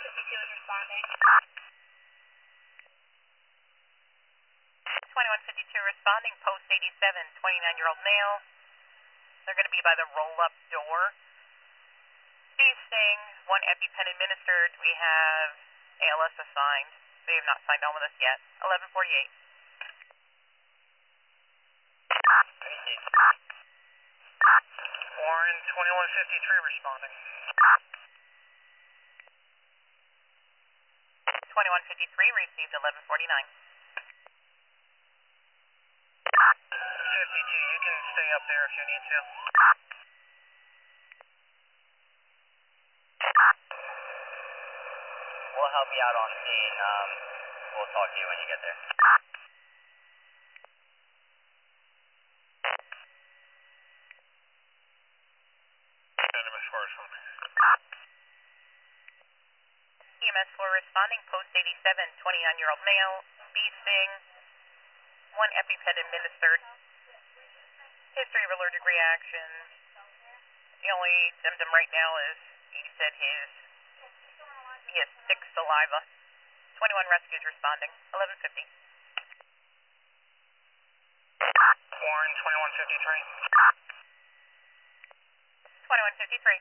2152 is responding. 2152 responding, post 87, 29-year-old male. They're going to be by the roll-up door. Feasting, 1 EpiPen administered. We have ALS assigned. They have not signed on with us yet. 1148. Warren, 2153 responding. 2153 received 1149. 52, you can stay up there if you need to. We'll help you out on scene. We'll talk to you when you get there. EMS 4 responding, post 87, 29-year-old male. Feasting, 1 EpiPen administered. History of allergic reaction. The only symptom right now is he said he has thick saliva. 21 rescues responding. 1150. Warren, 2153. 2153.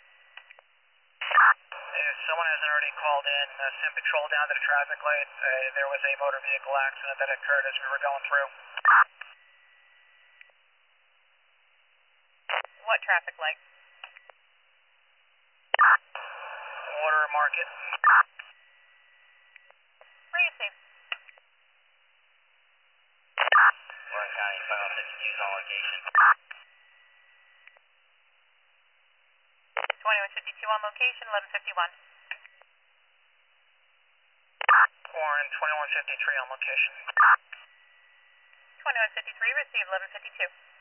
If someone hasn't already called in, send patrol down to the traffic light. There was a motor vehicle accident that occurred as we were going through. What traffic light? Water Market. Receive. Warren County, final 52's on location. 2152 on location, 1151. Warren, 2153 on location. 2153 received 1152.